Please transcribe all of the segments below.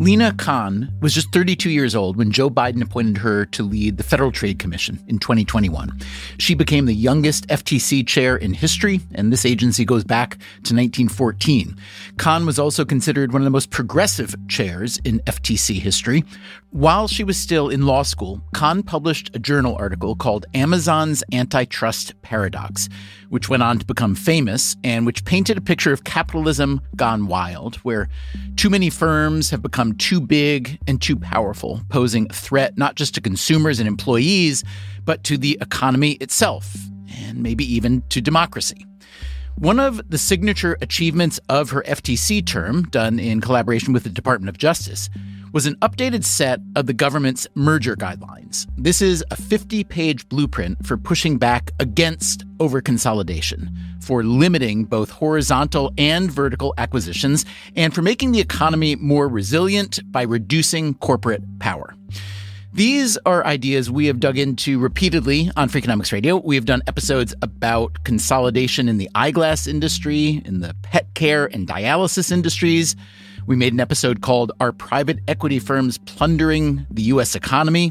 Lina Khan was just 32 years old when Joe Biden appointed her to lead the Federal Trade Commission in 2021. She became the youngest FTC chair in history, and this agency goes back to 1914. Khan was also considered one of the most progressive chairs in FTC history. While she was still in law school, Khan published a journal article called Amazon's Antitrust Paradox, which went on to become famous and which painted a picture of capitalism gone wild, where too many firms have become too big and too powerful, posing a threat not just to consumers and employees, but to the economy itself, and maybe even to democracy. One of the signature achievements of her FTC term, done in collaboration with the Department of Justice, was an updated set of the government's merger guidelines. This is a 50-page blueprint for pushing back against overconsolidation, for limiting both horizontal and vertical acquisitions, and for making the economy more resilient by reducing corporate power. These are ideas we have dug into repeatedly on Freakonomics Radio. We have done episodes about consolidation in the eyeglass industry, in the pet care and dialysis industries. We made an episode called Are Private Equity Firms Plundering the U.S. Economy?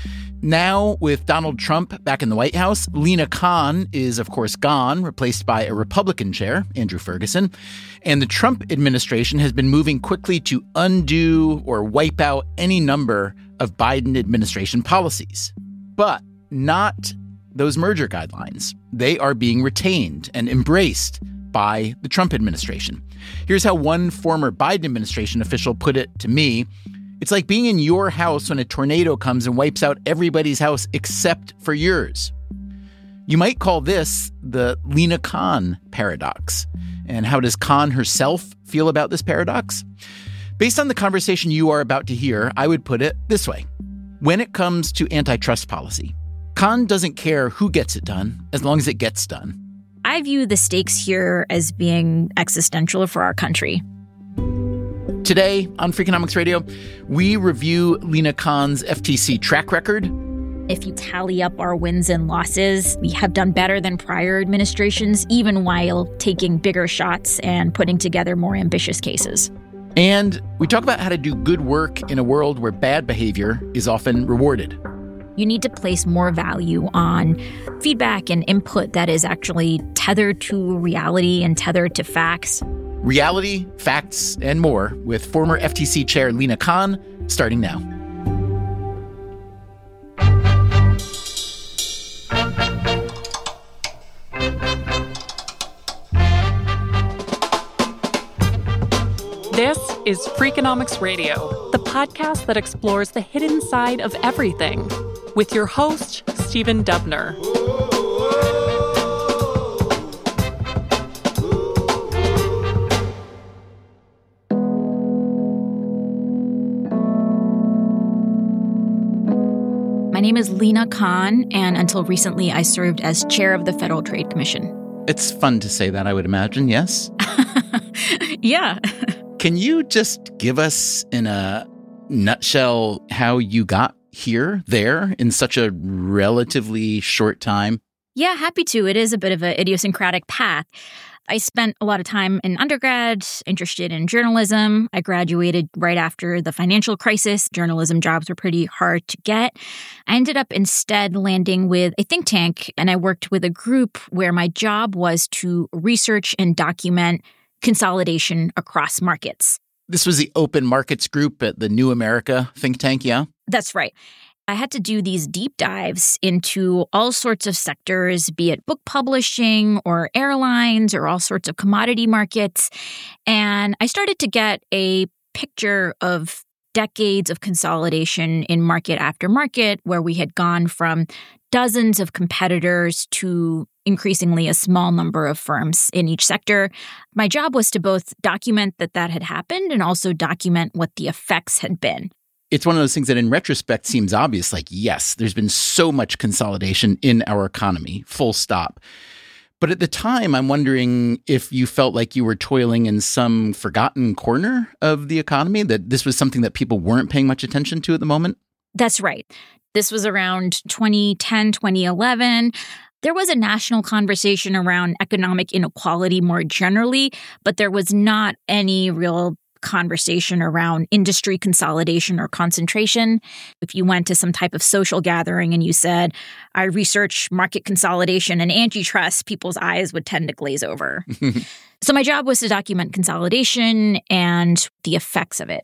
Now, with Donald Trump back in the White House, Lina Khan is, of course, gone, replaced by a Republican chair, Andrew Ferguson. And the Trump administration has been moving quickly to undo or wipe out any number of Biden administration policies. But not those merger guidelines. They are being retained and embraced by the Trump administration. Here's how one former Biden administration official put it to me. It's like being in your house when a tornado comes and wipes out everybody's house except for yours. You might call this the Lina Khan paradox. And how does Khan herself feel about this paradox? Based on the conversation you are about to hear, I would put it this way. When it comes to antitrust policy, Khan doesn't care who gets it done as long as it gets done. I view the stakes here as being existential for our country. Today on Freakonomics Radio, we review Lina Khan's FTC track record. If you tally up our wins and losses, we have done better than prior administrations, even while taking bigger shots and putting together more ambitious cases. And we talk about how to do good work in a world where bad behavior is often rewarded. You need to place more value on feedback and input that is actually tethered to reality and tethered to facts. Reality, facts, and more with former FTC chair Lina Khan, starting now. This is Freakonomics Radio, the podcast that explores the hidden side of everything, with your host, Stephen Dubner. My name is Lina Khan, and until recently, I served as chair of the Federal Trade Commission. It's fun to say that, I would imagine, yes? Yeah. Can you just give us, in a nutshell, how you got there in such a relatively short time? Yeah, happy to. It is a bit of an idiosyncratic path. I spent a lot of time in undergrad, interested in journalism. I graduated right after the financial crisis. Journalism jobs were pretty hard to get. I ended up instead landing with a think tank, and I worked with a group where my job was to research and document consolidation across markets. This was the Open Markets Group at the New America think tank, yeah? That's right. I had to do these deep dives into all sorts of sectors, be it book publishing or airlines or all sorts of commodity markets. And I started to get a picture of decades of consolidation in market after market, where we had gone from dozens of competitors to increasingly a small number of firms in each sector. My job was to both document that had happened and also document what the effects had been. It's one of those things that in retrospect seems obvious, like, yes, there's been so much consolidation in our economy, full stop. But at the time, I'm wondering if you felt like you were toiling in some forgotten corner of the economy, that this was something that people weren't paying much attention to at the moment? That's right. This was around 2010, 2011. There was a national conversation around economic inequality more generally, but there was not any real conversation around industry consolidation or concentration. If you went to some type of social gathering and you said, I research market consolidation and antitrust, people's eyes would tend to glaze over. So my job was to document consolidation and the effects of it.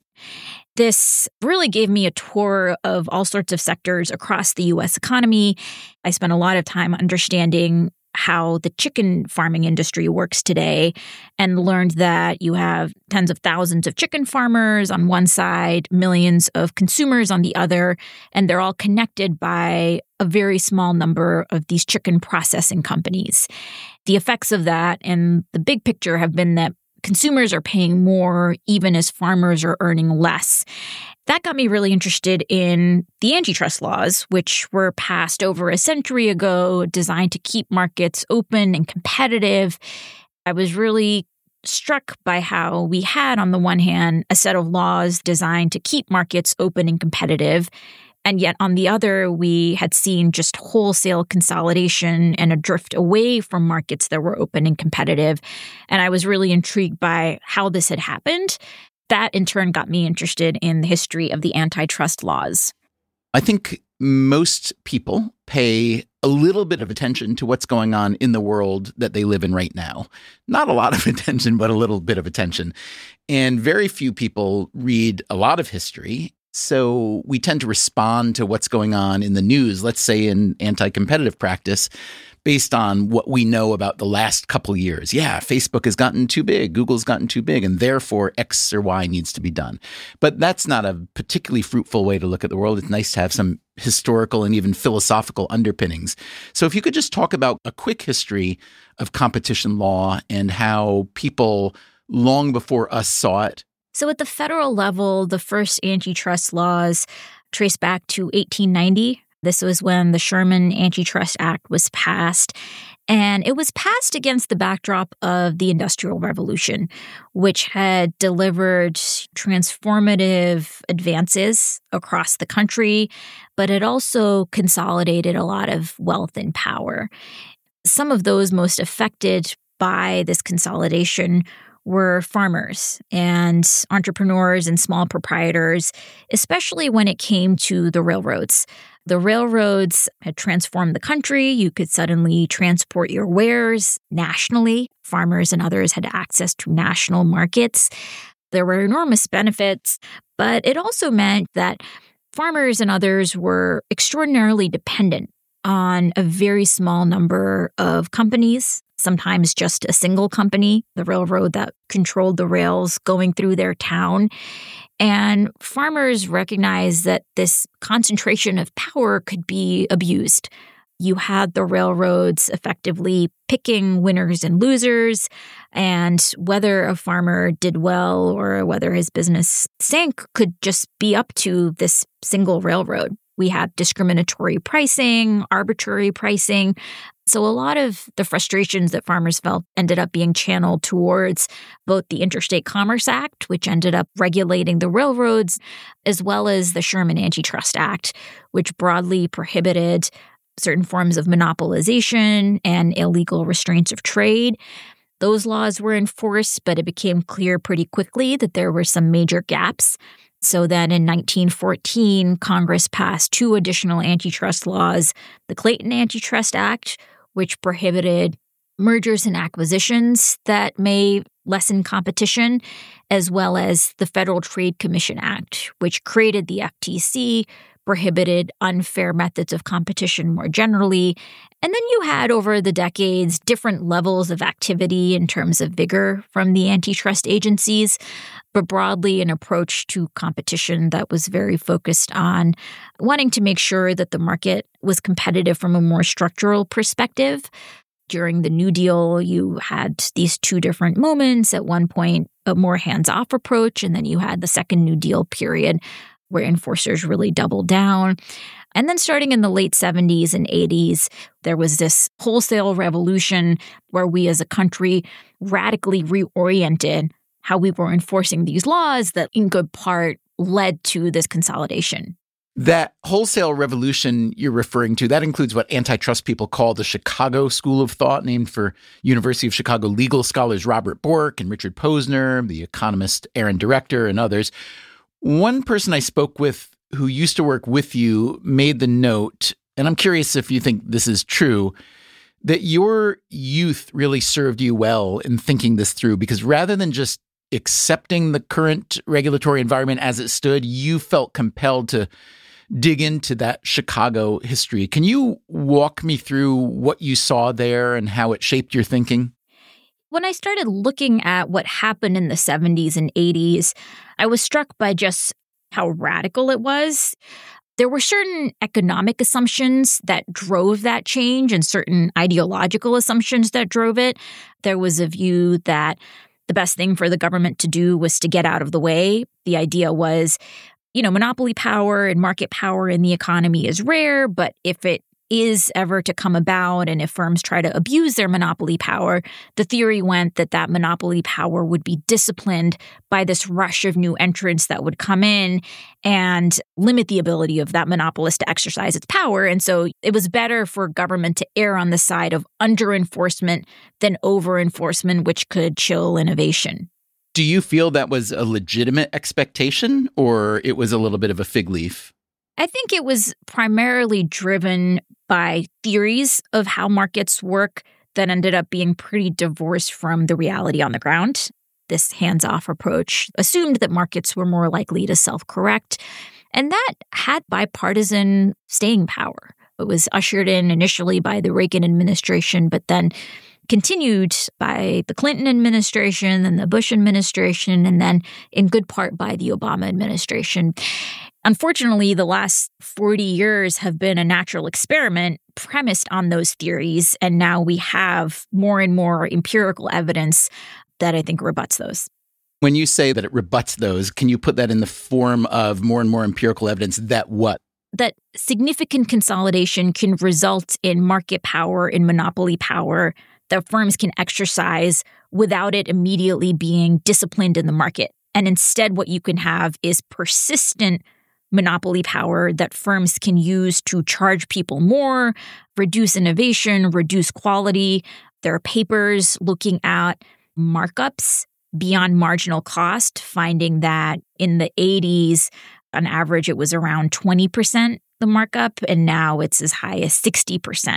This really gave me a tour of all sorts of sectors across the U.S. economy. I spent a lot of time understanding how the chicken farming industry works today and learned that you have tens of thousands of chicken farmers on one side, millions of consumers on the other, and they're all connected by a very small number of these chicken processing companies. The effects of that and the big picture have been that consumers are paying more even as farmers are earning less. That got me really interested in the antitrust laws, which were passed over a century ago, designed to keep markets open and competitive. I was really struck by how we had, on the one hand, a set of laws designed to keep markets open and competitive, and yet on the other, we had seen just wholesale consolidation and a drift away from markets that were open and competitive. And I was really intrigued by how this had happened. That, in turn, got me interested in the history of the antitrust laws. I think most people pay a little bit of attention to what's going on in the world that they live in right now. Not a lot of attention, but a little bit of attention. And very few people read a lot of history. So we tend to respond to what's going on in the news, let's say in anti-competitive practice, based on what we know about the last couple of years. Yeah, Facebook has gotten too big, Google's gotten too big, and therefore X or Y needs to be done. But that's not a particularly fruitful way to look at the world. It's nice to have some historical and even philosophical underpinnings. So if you could just talk about a quick history of competition law and how people long before us saw it. So at the federal level, the first antitrust laws trace back to 1890. This was when the Sherman Antitrust Act was passed. And it was passed against the backdrop of the Industrial Revolution, which had delivered transformative advances across the country, but it also consolidated a lot of wealth and power. Some of those most affected by this consolidation were farmers and entrepreneurs and small proprietors, especially when it came to the railroads. The railroads had transformed the country. You could suddenly transport your wares nationally. Farmers and others had access to national markets. There were enormous benefits, but it also meant that farmers and others were extraordinarily dependent on a very small number of companies, sometimes just a single company, the railroad that controlled the rails going through their town. And farmers recognized that this concentration of power could be abused. You had the railroads effectively picking winners and losers, and whether a farmer did well or whether his business sank could just be up to this single railroad. We had discriminatory pricing, arbitrary pricing. So a lot of the frustrations that farmers felt ended up being channeled towards both the Interstate Commerce Act, which ended up regulating the railroads, as well as the Sherman Antitrust Act, which broadly prohibited certain forms of monopolization and illegal restraints of trade. Those laws were enforced, but it became clear pretty quickly that there were some major gaps. So then in 1914, Congress passed two additional antitrust laws, the Clayton Antitrust Act, which prohibited mergers and acquisitions that may lessen competition, as well as the Federal Trade Commission Act, which created the FTC, prohibited unfair methods of competition more generally. And then you had, over the decades, different levels of activity in terms of vigor from the antitrust agencies, but broadly an approach to competition that was very focused on wanting to make sure that the market was competitive from a more structural perspective. During the New Deal, you had these two different moments. At one point, a more hands-off approach, and then you had the second New Deal period, where enforcers really doubled down. And then starting in the late 70s and 80s, there was this wholesale revolution where we as a country radically reoriented how we were enforcing these laws that in good part led to this consolidation. That wholesale revolution you're referring to, that includes what antitrust people call the Chicago School of Thought, named for University of Chicago legal scholars Robert Bork and Richard Posner, the economist Aaron Director, and others. One person I spoke with who used to work with you made the note, and I'm curious if you think this is true, that your youth really served you well in thinking this through, because rather than just accepting the current regulatory environment as it stood, you felt compelled to dig into that Chicago history. Can you walk me through what you saw there and how it shaped your thinking? When I started looking at what happened in the 70s and 80s, I was struck by just how radical it was. There were certain economic assumptions that drove that change and certain ideological assumptions that drove it. There was a view that the best thing for the government to do was to get out of the way. The idea was, monopoly power and market power in the economy is rare, but if it is ever to come about and if firms try to abuse their monopoly power, the theory went that that monopoly power would be disciplined by this rush of new entrants that would come in and limit the ability of that monopolist to exercise its power. And so it was better for government to err on the side of under-enforcement than over-enforcement, which could chill innovation. Do you feel that was a legitimate expectation, or it was a little bit of a fig leaf? I think it was primarily driven by theories of how markets work that ended up being pretty divorced from the reality on the ground. This hands-off approach assumed that markets were more likely to self-correct, and that had bipartisan staying power. It was ushered in initially by the Reagan administration, but then continued by the Clinton administration and the Bush administration, and then in good part by the Obama administration. Unfortunately, the last 40 years have been a natural experiment premised on those theories, and now we have more and more empirical evidence that I think rebuts those. When you say that it rebuts those, can you put that in the form of more and more empirical evidence that what? That significant consolidation can result in market power and monopoly power that firms can exercise without it immediately being disciplined in the market. And instead, what you can have is persistent monopoly power that firms can use to charge people more, reduce innovation, reduce quality. There are papers looking at markups beyond marginal cost, finding that in the 80s, on average, it was around 20%, the markup, and now it's as high as 60%.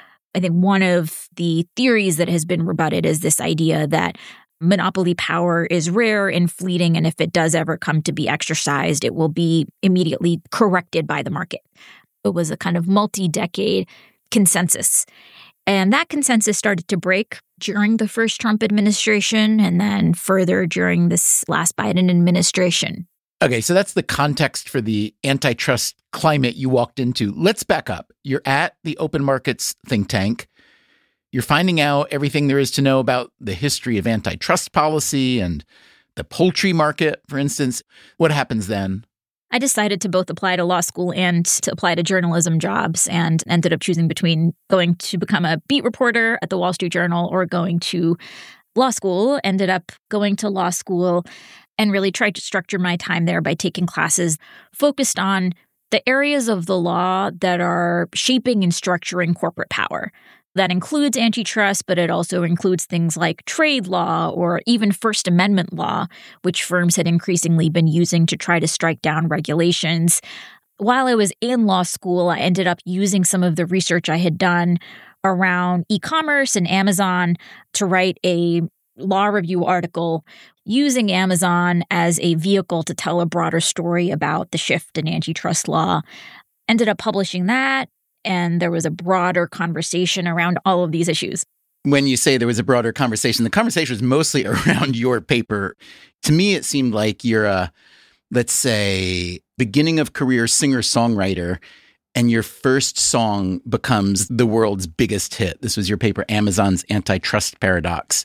I think one of the theories that has been rebutted is this idea that monopoly power is rare and fleeting, and if it does ever come to be exercised, it will be immediately corrected by the market. It was a kind of multi-decade consensus. And that consensus started to break during the first Trump administration and then further during this last Biden administration. Okay, so that's the context for the antitrust climate you walked into. Let's back up. You're at the Open Markets think tank. You're finding out everything there is to know about the history of antitrust policy and the poultry market, for instance. What happens then? I decided to both apply to law school and to apply to journalism jobs, and ended up choosing between going to become a beat reporter at the Wall Street Journal or going to law school. Ended up going to law school and really tried to structure my time there by taking classes focused on the areas of the law that are shaping and structuring corporate power. That includes antitrust, but it also includes things like trade law or even First Amendment law, which firms had increasingly been using to try to strike down regulations. While I was in law school, I ended up using some of the research I had done around e-commerce and Amazon to write a law review article using Amazon as a vehicle to tell a broader story about the shift in antitrust law. Ended up publishing that, and there was a broader conversation around all of these issues. When you say there was a broader conversation, the conversation was mostly around your paper. To me, it seemed like you're a, let's say, beginning of career singer-songwriter, and your first song becomes the world's biggest hit. This was your paper, Amazon's Antitrust Paradox.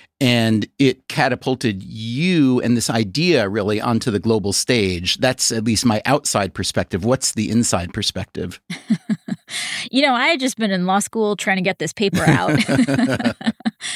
And it catapulted you and this idea really onto the global stage. That's at least my outside perspective. What's the inside perspective? I had just been in law school trying to get this paper out.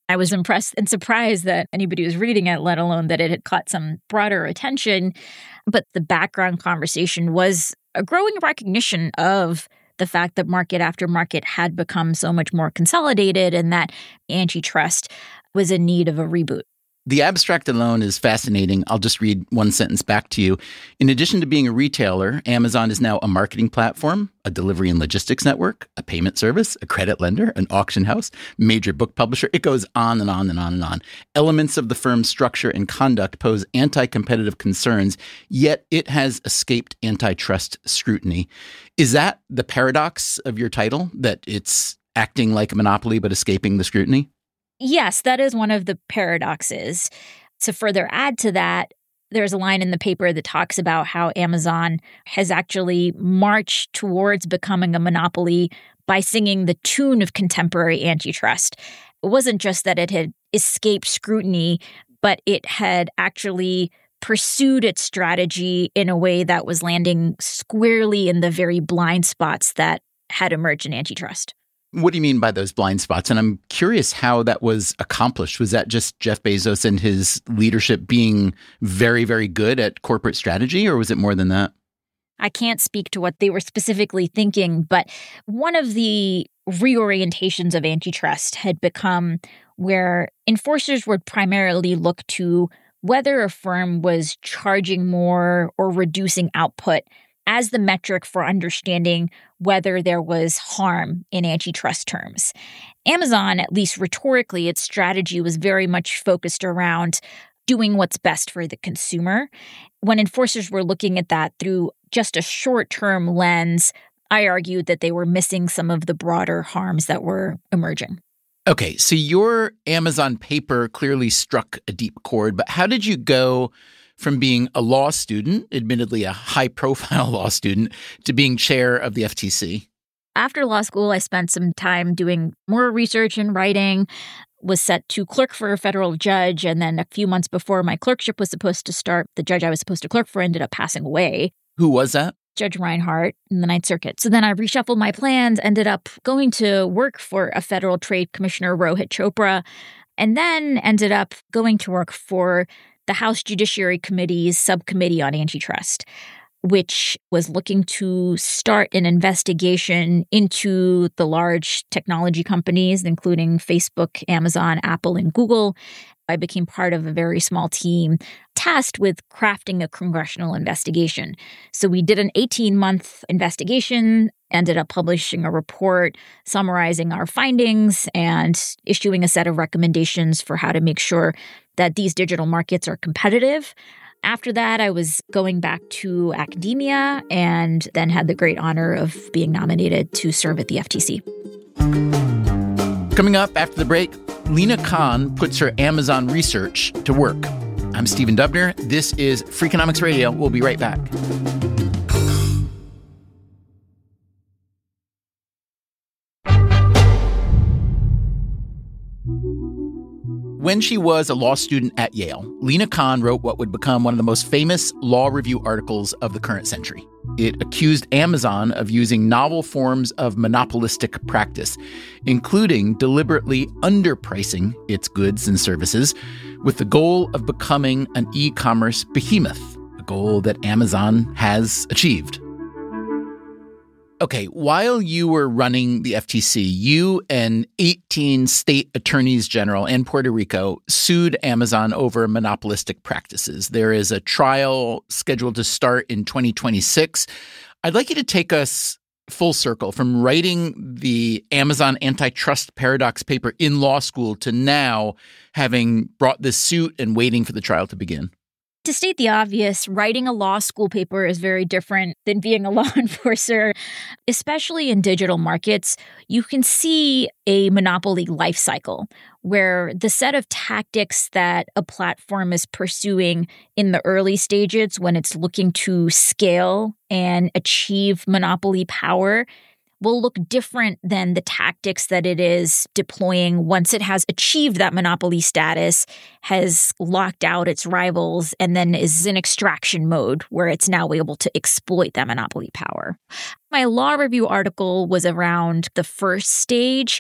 I was impressed and surprised that anybody was reading it, let alone that it had caught some broader attention. But the background conversation was a growing recognition of the fact that market after market had become so much more consolidated and that antitrust was in need of a reboot. The abstract alone is fascinating. I'll just read one sentence back to you. In addition to being a retailer, Amazon is now a marketing platform, a delivery and logistics network, a payment service, a credit lender, an auction house, major book publisher. It goes on and on and on and on. Elements of the firm's structure and conduct pose anti-competitive concerns, yet it has escaped antitrust scrutiny. Is that the paradox of your title, that it's acting like a monopoly but escaping the scrutiny? Yes, that is one of the paradoxes. To further add to that, there's a line in the paper that talks about how Amazon has actually marched towards becoming a monopoly by singing the tune of contemporary antitrust. It wasn't just that it had escaped scrutiny, but it had actually pursued its strategy in a way that was landing squarely in the very blind spots that had emerged in antitrust. What do you mean by those blind spots? And I'm curious how that was accomplished. Was that just Jeff Bezos and his leadership being very, very good at corporate strategy, or was it more than that? I can't speak to what they were specifically thinking, but one of the reorientations of antitrust had become where enforcers would primarily look to whether a firm was charging more or reducing output as the metric for understanding whether there was harm in antitrust terms. Amazon, at least rhetorically, its strategy was very much focused around doing what's best for the consumer. When enforcers were looking at that through just a short-term lens, I argued that they were missing some of the broader harms that were emerging. Okay, so your Amazon paper clearly struck a deep chord, but how did you go from being a law student, admittedly a high-profile law student, to being chair of the FTC? After law school, I spent some time doing more research and writing, was set to clerk for a federal judge, and then a few months before my clerkship was supposed to start, the judge I was supposed to clerk for ended up passing away. Who was that? Judge Reinhart in the Ninth Circuit. So then I reshuffled my plans, ended up going to work for a federal trade commissioner, Rohit Chopra, and then ended up going to work for the House Judiciary Committee's subcommittee on antitrust, which was looking to start an investigation into the large technology companies, including Facebook, Amazon, Apple, and Google. I became part of a very small team tasked with crafting a congressional investigation. So we did an 18-month investigation, ended up publishing a report summarizing our findings and issuing a set of recommendations for how to make sure that these digital markets are competitive. After that, I was going back to academia and then had the great honor of being nominated to serve at the FTC. Coming up after the break, Lina Khan puts her Amazon research to work. I'm Stephen Dubner. This is Freakonomics Radio. We'll be right back. When she was a law student at Yale, Lina Khan wrote what would become one of the most famous law review articles of the current century. It accused Amazon of using novel forms of monopolistic practice, including deliberately underpricing its goods and services with the goal of becoming an e-commerce behemoth, a goal that Amazon has achieved. Okay, while you were running the FTC, you and 18 state attorneys general and Puerto Rico sued Amazon over monopolistic practices. There is a trial scheduled to start in 2026. I'd like you to take us full circle from writing the Amazon antitrust paradox paper in law school to now having brought this suit and waiting for the trial to begin. To state the obvious, writing a law school paper is very different than being a law enforcer. Especially in digital markets, you can see a monopoly life cycle where the set of tactics that a platform is pursuing in the early stages when it's looking to scale and achieve monopoly power will look different than the tactics that it is deploying once it has achieved that monopoly status, has locked out its rivals, and then is in extraction mode where it's now able to exploit that monopoly power. My law review article was around the first stage,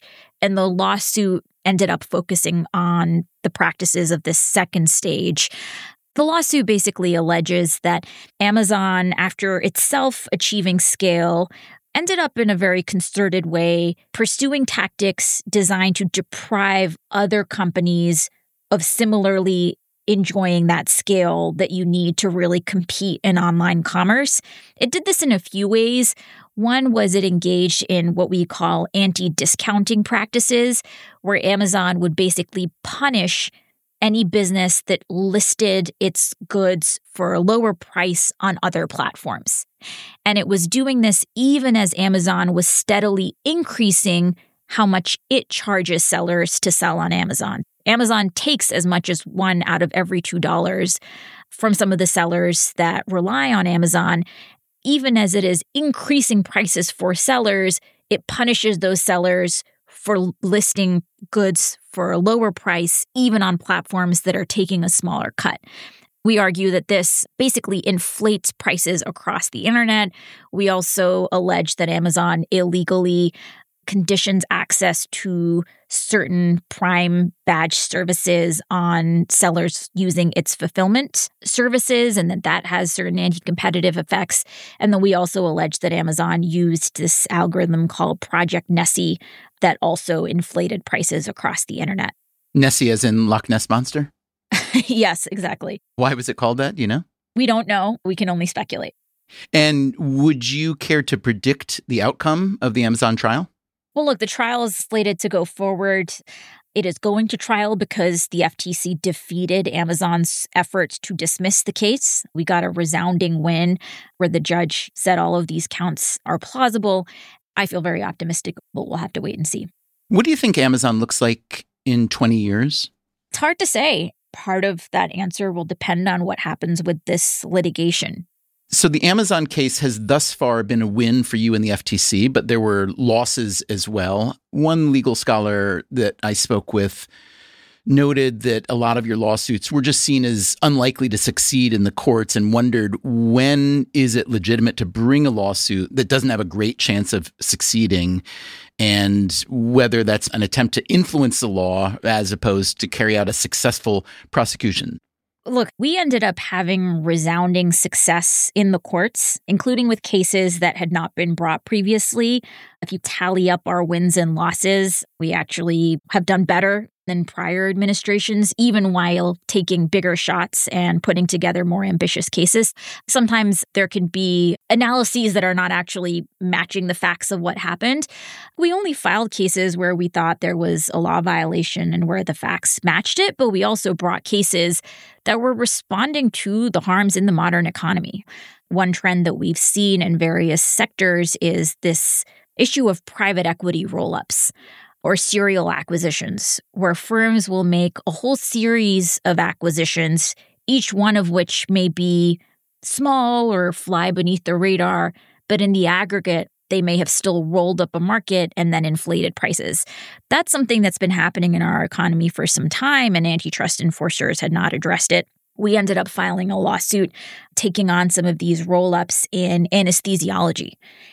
And the lawsuit ended up focusing on the practices of this second stage. The lawsuit basically alleges that Amazon, after itself achieving scale, ended up in a very concerted way pursuing tactics designed to deprive other companies of similarly enjoying that scale that you need to really compete in online commerce. It did this in a few ways. One was it engaged in what we call anti-discounting practices, where Amazon would basically punish any business that listed its goods for a lower price on other platforms. And it was doing this even as Amazon was steadily increasing how much it charges sellers to sell on Amazon. Amazon takes as much as $1 out of every $2 from some of the sellers that rely on Amazon. Even as it is increasing prices for sellers, it punishes those sellers for listing goods for a lower price, even on platforms that are taking a smaller cut. We argue that this basically inflates prices across the internet. We also allege that Amazon illegally conditions access to certain Prime badge services on sellers using its fulfillment services, and that has certain anti-competitive effects. And then we also allege that Amazon used this algorithm called Project Nessie that also inflated prices across the internet. Nessie as in Loch Ness Monster? Yes, exactly. Why was it called that? Do you know? We don't know. We can only speculate. And would you care to predict the outcome of the Amazon trial? Well, look, the trial is slated to go forward. It is going to trial because the FTC defeated Amazon's efforts to dismiss the case. We got a resounding win where the judge said all of these counts are plausible. I feel very optimistic, but we'll have to wait and see. What do you think Amazon looks like in 20 years? It's hard to say. Part of that answer will depend on what happens with this litigation. So the Amazon case has thus far been a win for you in the FTC, but there were losses as well. One legal scholar that I spoke with noted that a lot of your lawsuits were just seen as unlikely to succeed in the courts and wondered, when is it legitimate to bring a lawsuit that doesn't have a great chance of succeeding, and whether that's an attempt to influence the law as opposed to carry out a successful prosecution. Look, we ended up having resounding success in the courts, including with cases that had not been brought previously. If you tally up our wins and losses, we actually have done better than prior administrations, even while taking bigger shots and putting together more ambitious cases. Sometimes there can be analyses that are not actually matching the facts of what happened. We only filed cases where we thought there was a law violation and where the facts matched it, but we also brought cases that were responding to the harms in the modern economy. One trend that we've seen in various sectors is this issue of private equity roll-ups or serial acquisitions, where firms will make a whole series of acquisitions, each one of which may be small or fly beneath the radar, but in the aggregate, they may have still rolled up a market and then inflated prices. That's something that's been happening in our economy for some time, and antitrust enforcers had not addressed it. We ended up filing a lawsuit taking on some of these roll-ups in anesthesiology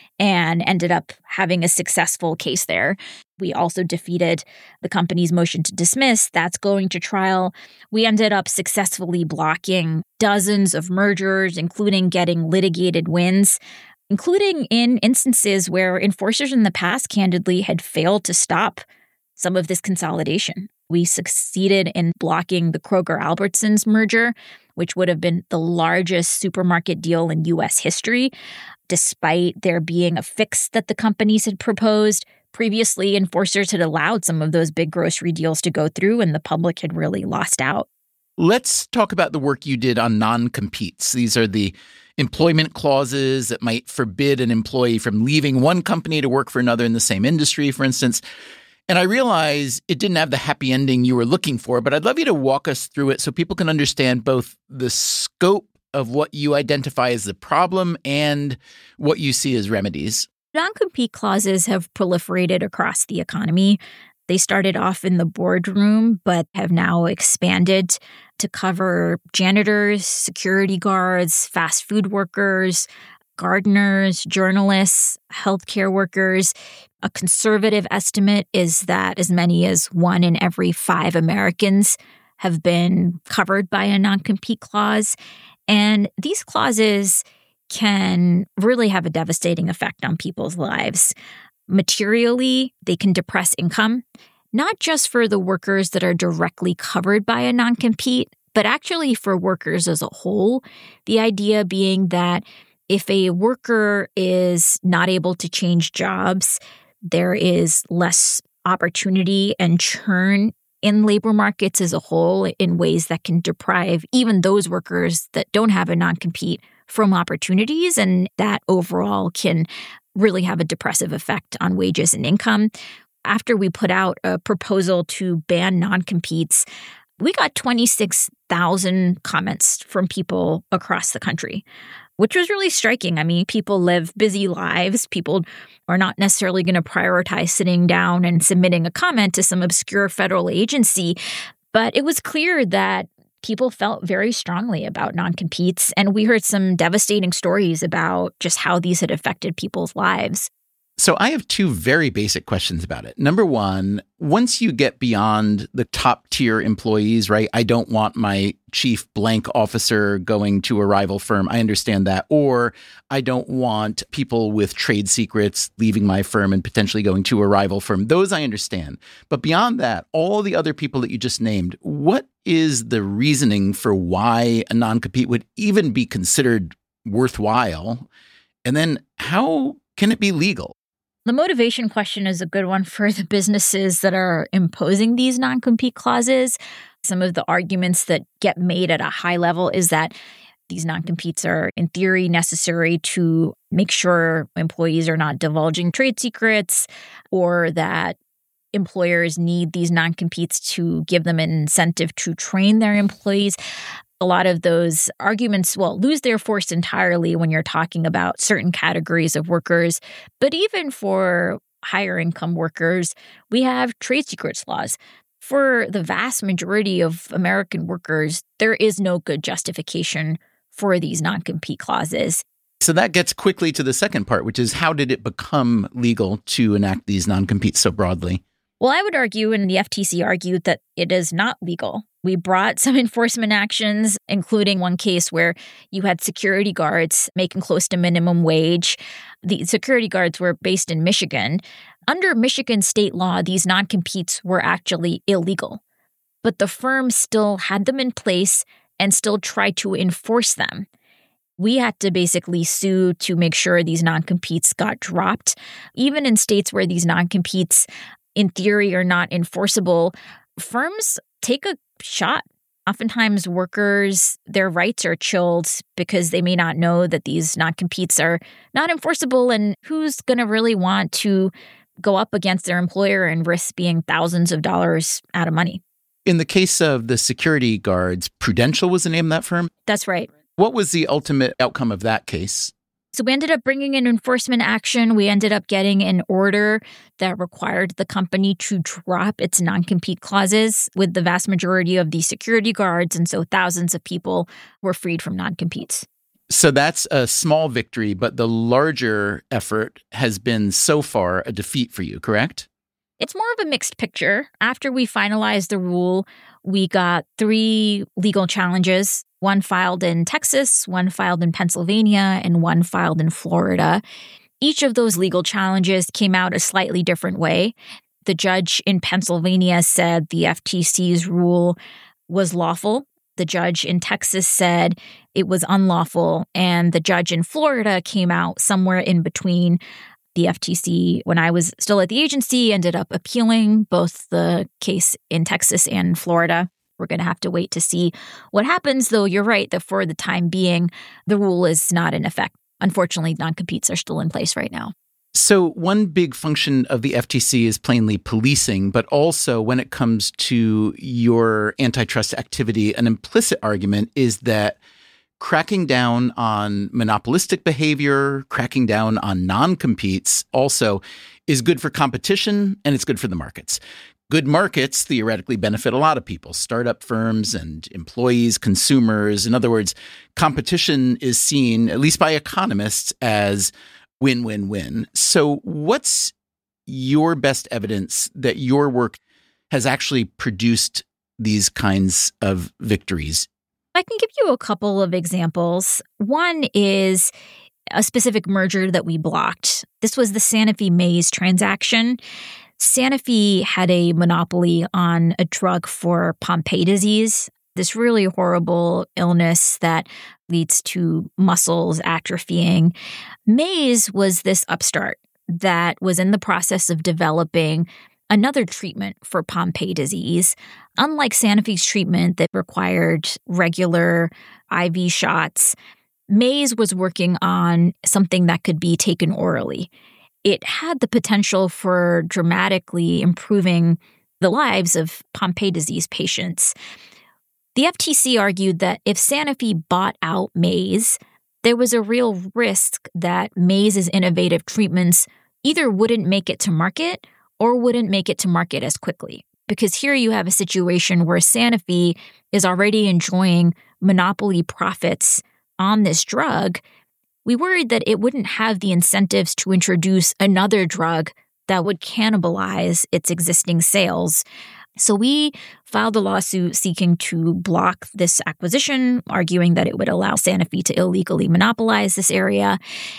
and ended up having a successful case there. We also defeated the company's motion to dismiss. That's going to trial. We ended up successfully blocking dozens of mergers, including getting litigated wins, including in instances where enforcers in the past candidly had failed to stop some of this consolidation. We succeeded in blocking the Kroger-Albertsons merger, which would have been the largest supermarket deal in U.S. history, despite there being a fix that the companies had proposed. Previously, enforcers had allowed some of those big grocery deals to go through, and the public had really lost out. Let's talk about the work you did on non-competes. These are the employment clauses that might forbid an employee from leaving one company to work for another in the same industry, for instance. And I realize it didn't have the happy ending you were looking for, but I'd love you to walk us through it so people can understand both the scope of what you identify as the problem and what you see as remedies. Non-compete clauses have proliferated across the economy. They started off in the boardroom, but have now expanded to cover janitors, security guards, fast food workers, gardeners, journalists, healthcare workers. A conservative estimate is that as many as 1 in every 5 Americans have been covered by a non-compete clause. And these clauses can really have a devastating effect on people's lives. Materially, they can depress income, not just for the workers that are directly covered by a non-compete, but actually for workers as a whole. The idea being that if a worker is not able to change jobs, there is less opportunity and churn in labor markets as a whole in ways that can deprive even those workers that don't have a non-compete from opportunities, and that overall can really have a depressive effect on wages and income. After we put out a proposal to ban non-competes, we got 26,000 comments from people across the country, which was really striking. I mean, people live busy lives. People are not necessarily going to prioritize sitting down and submitting a comment to some obscure federal agency. But it was clear that people felt very strongly about non-competes, and we heard some devastating stories about just how these had affected people's lives. So I have 2 very basic questions about it. Number one, once you get beyond the top tier employees, right? I don't want my chief blank officer going to a rival firm. I understand that. Or I don't want people with trade secrets leaving my firm and potentially going to a rival firm. Those I understand. But beyond that, all the other people that you just named, what is the reasoning for why a non-compete would even be considered worthwhile? And then how can it be legal? The motivation question is a good one for the businesses that are imposing these non-compete clauses. Some of the arguments that get made at a high level is that these non-competes are, in theory, necessary to make sure employees are not divulging trade secrets, or that employers need these non-competes to give them an incentive to train their employees. A lot of those arguments, lose their force entirely when you're talking about certain categories of workers. But even for higher income workers, we have trade secrets laws. For the vast majority of American workers, there is no good justification for these non-compete clauses. So that gets quickly to the second part, which is how did it become legal to enact these non-competes so broadly? Well, I would argue, and the FTC argued, that it is not legal. We brought some enforcement actions, including one case where you had security guards making close to minimum wage. The security guards were based in Michigan. Under Michigan state law, these non-competes were actually illegal. But the firm still had them in place and still tried to enforce them. We had to basically sue to make sure these non-competes got dropped. Even in states where these non-competes, in theory, are not enforceable, firms take a shot. Oftentimes, workers, their rights are chilled because they may not know that these non-competes are not enforceable, and who's going to really want to go up against their employer and risk being thousands of dollars out of money? In the case of the security guards, Prudential was the name of that firm? That's right. What was the ultimate outcome of that case? So we ended up bringing in enforcement action. We ended up getting an order that required the company to drop its non-compete clauses with the vast majority of the security guards. And so thousands of people were freed from non-competes. So that's a small victory, but the larger effort has been so far a defeat for you, correct? It's more of a mixed picture. After we finalized the rule, we got 3 legal challenges. One filed in Texas, one filed in Pennsylvania, and one filed in Florida. Each of those legal challenges came out a slightly different way. The judge in Pennsylvania said the FTC's rule was lawful. The judge in Texas said it was unlawful. And the judge in Florida came out somewhere in between. The FTC, when I was still at the agency, ended up appealing both the case in Texas and Florida. We're going to have to wait to see what happens, though you're right that for the time being, the rule is not in effect. Unfortunately, non-competes are still in place right now. So one big function of the FTC is plainly policing, but also when it comes to your antitrust activity, an implicit argument is that cracking down on monopolistic behavior, cracking down on non-competes also is good for competition and it's good for the markets. Good markets theoretically benefit a lot of people, startup firms and employees, consumers. In other words, competition is seen, at least by economists, as win-win-win. So what's your best evidence that your work has actually produced these kinds of victories? I can give you a couple of examples. One is a specific merger that we blocked. This was the Sanofi-Maze transaction. Sanofi had a monopoly on a drug for Pompe disease, this really horrible illness that leads to muscles atrophying. Maze was this upstart that was in the process of developing another treatment for Pompe disease. Unlike Sanofi's treatment that required regular IV shots, Maze was working on something that could be taken orally. It had the potential for dramatically improving the lives of Pompe disease patients. The FTC argued that if Sanofi bought out Maze, there was a real risk that Maze's innovative treatments either wouldn't make it to market or wouldn't make it to market as quickly. Because here you have a situation where Sanofi is already enjoying monopoly profits on this drug. We worried that it wouldn't have the incentives to introduce another drug that would cannibalize its existing sales. So we filed a lawsuit seeking to block this acquisition, arguing that it would allow Sanofi to illegally monopolize this area.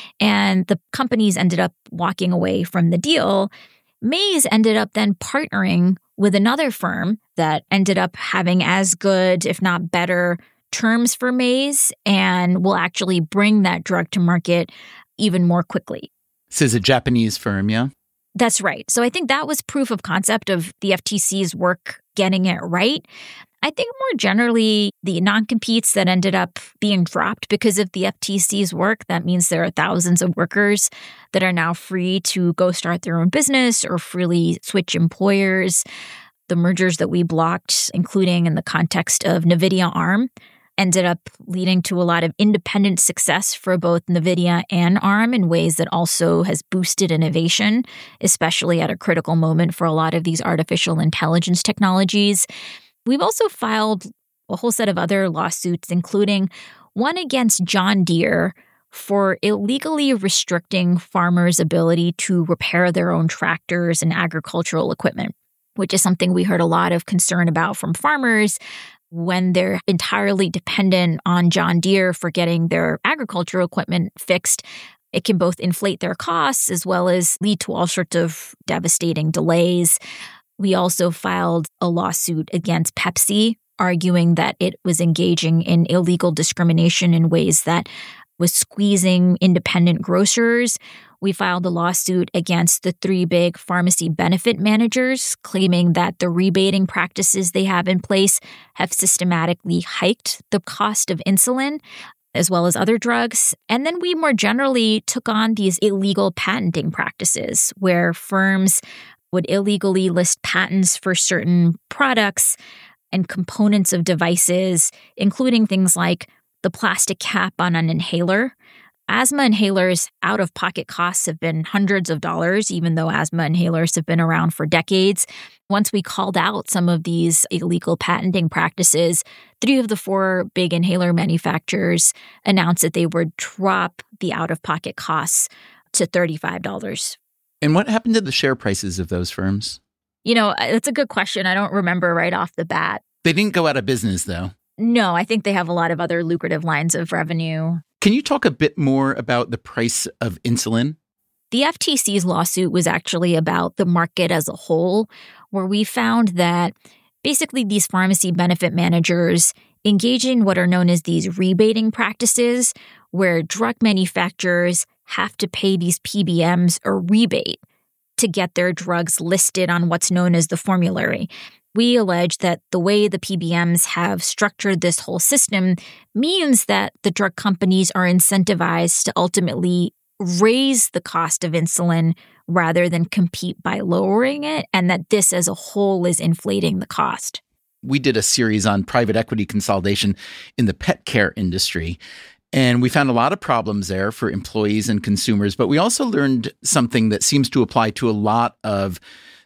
And the companies ended up walking away from the deal. Maze ended up then partnering with another firm that ended up having as good, if not better, terms for Maze and will actually bring that drug to market even more quickly. This is a Japanese firm, yeah? That's right. So I think that was proof of concept of the FTC's work getting it right. I think more generally, the non-competes that ended up being dropped because of the FTC's work, that means there are thousands of workers that are now free to go start their own business or freely switch employers. The mergers that we blocked, including in the context of NVIDIA ARM, ended up leading to a lot of independent success for both NVIDIA and ARM in ways that also has boosted innovation, especially at a critical moment for a lot of these artificial intelligence technologies. We've also filed a whole set of other lawsuits, including one against John Deere for illegally restricting farmers' ability to repair their own tractors and agricultural equipment, which is something we heard a lot of concern about from farmers when they're entirely dependent on John Deere for getting their agricultural equipment fixed. It can both inflate their costs as well as lead to all sorts of devastating delays. We also filed a lawsuit against Pepsi, arguing that it was engaging in illegal discrimination in ways that was squeezing independent grocers. We filed a lawsuit against the three big pharmacy benefit managers, claiming that the rebating practices they have in place have systematically hiked the cost of insulin, as well as other drugs. And then we more generally took on these illegal patenting practices, where firms would illegally list patents for certain products and components of devices, including things like the plastic cap on an inhaler. Asthma inhalers' out-of-pocket costs have been hundreds of dollars, even though asthma inhalers have been around for decades. Once we called out some of these illegal patenting practices, 3 of the 4 big inhaler manufacturers announced that they would drop the out-of-pocket costs to $35. And what happened to the share prices of those firms? You know, that's a good question. I don't remember right off the bat. They didn't go out of business, though. No, I think they have a lot of other lucrative lines of revenue. Can you talk a bit more about the price of insulin? The FTC's lawsuit was actually about the market as a whole, where we found that basically these pharmacy benefit managers engage in what are known as these rebating practices, where drug manufacturers have to pay these PBMs a rebate to get their drugs listed on what's known as the formulary. We allege that the way the PBMs have structured this whole system means that the drug companies are incentivized to ultimately raise the cost of insulin rather than compete by lowering it, and that this as a whole is inflating the cost. We did a series on private equity consolidation in the pet care industry, and we found a lot of problems there for employees and consumers, but we also learned something that seems to apply to a lot of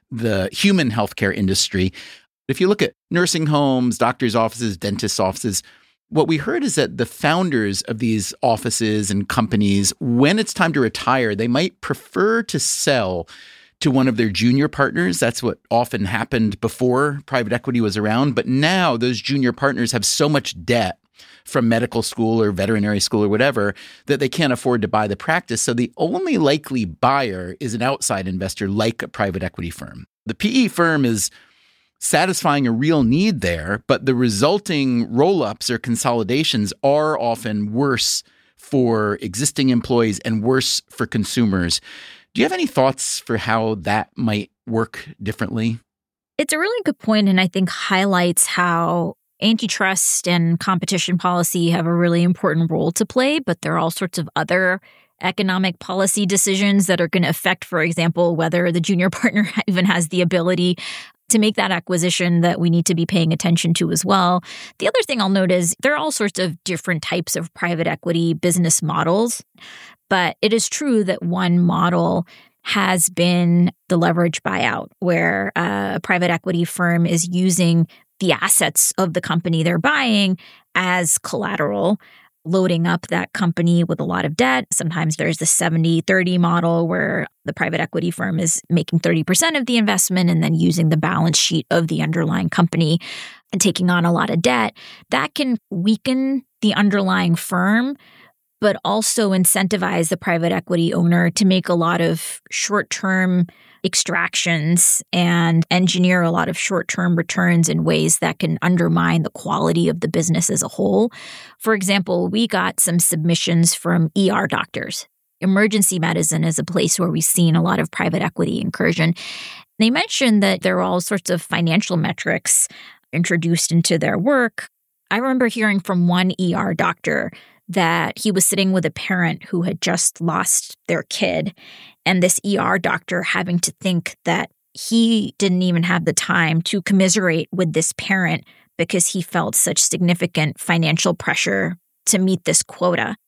the human healthcare industry. If you look at nursing homes, doctors' offices, dentists' offices, what we heard is that the founders of these offices and companies, when it's time to retire, they might prefer to sell to one of their junior partners. That's what often happened before private equity was around. But now those junior partners have so much debt from medical school or veterinary school or whatever that they can't afford to buy the practice. So the only likely buyer is an outside investor like a private equity firm. The PE firm is satisfying a real need there, but the resulting roll-ups or consolidations are often worse for existing employees and worse for consumers. Do you have any thoughts for how that might work differently? It's a really good point, and I think highlights how antitrust and competition policy have a really important role to play, but there are all sorts of other economic policy decisions that are going to affect, for example, whether the junior partner even has the ability to make that acquisition that we need to be paying attention to as well. The other thing I'll note is there are all sorts of different types of private equity business models, but it is true that one model has been the leverage buyout, where a private equity firm is using the assets of the company they're buying as collateral, loading up that company with a lot of debt. Sometimes there's the 70-30 model where the private equity firm is making 30% of the investment and then using the balance sheet of the underlying company and taking on a lot of debt. That can weaken the underlying firm, but also incentivize the private equity owner to make a lot of short-term extractions and engineer a lot of short-term returns in ways that can undermine the quality of the business as a whole. For example, we got some submissions from ER doctors. Emergency medicine is a place where we've seen a lot of private equity incursion. They mentioned that there are all sorts of financial metrics introduced into their work. I remember hearing from one ER doctor that he was sitting with a parent who had just lost their kid, and this ER doctor having to think that he didn't even have the time to commiserate with this parent because he felt such significant financial pressure to meet this quota.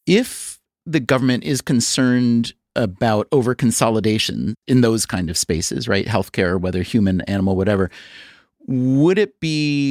If the government is concerned about over-consolidation in those kind of spaces, right, healthcare, whether human, animal, whatever, would it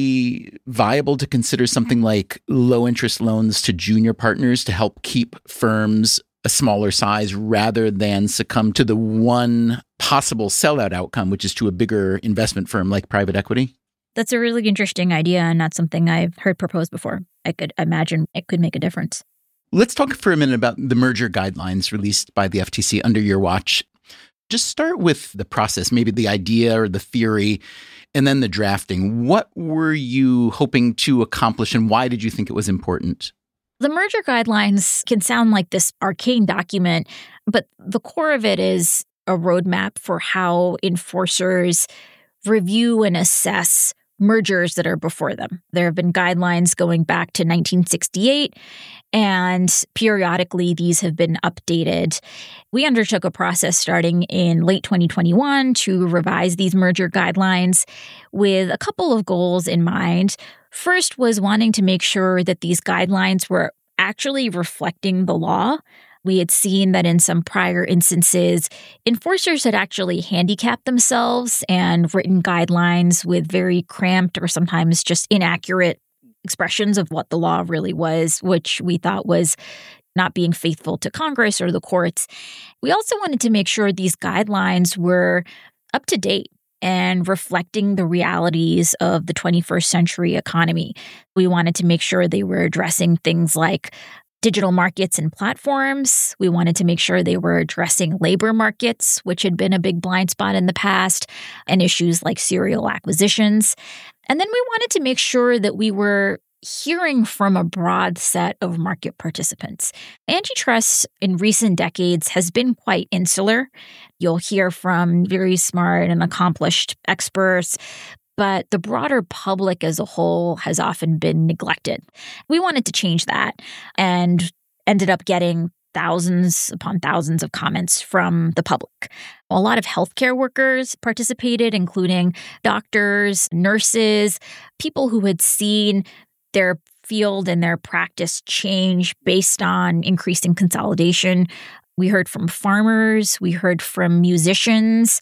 be viable to consider something like low-interest loans to junior partners to help keep firms a smaller size rather than succumb to the one possible sellout outcome, which is to a bigger investment firm like private equity? That's a really interesting idea and not something I've heard proposed before. I could imagine it could make a difference. Let's talk for a minute about the merger guidelines released by the FTC under your watch. Just start with the process, maybe the idea or the theory, and then the drafting. What were you hoping to accomplish and why did you think it was important? The merger guidelines can sound like this arcane document, but the core of it is a roadmap for how enforcers review and assess mergers that are before them. There have been guidelines going back to 1968, and periodically these have been updated. We undertook a process starting in late 2021 to revise these merger guidelines with a couple of goals in mind. First was wanting to make sure that these guidelines were actually reflecting the law. We had seen that in some prior instances, enforcers had actually handicapped themselves and written guidelines with very cramped or sometimes just inaccurate expressions of what the law really was, which we thought was not being faithful to Congress or the courts. We also wanted to make sure these guidelines were up to date and reflecting the realities of the 21st century economy. We wanted to make sure they were addressing things like digital markets and platforms. We wanted to make sure they were addressing labor markets, which had been a big blind spot in the past, and issues like serial acquisitions. And then we wanted to make sure that we were hearing from a broad set of market participants. Antitrust in recent decades has been quite insular. You'll hear from very smart and accomplished experts, but the broader public as a whole has often been neglected. We wanted to change that and ended up getting thousands upon thousands of comments from the public. A lot of healthcare workers participated, including doctors, nurses, people who had seen their field and their practice change based on increasing consolidation. We heard from farmers, we heard from musicians,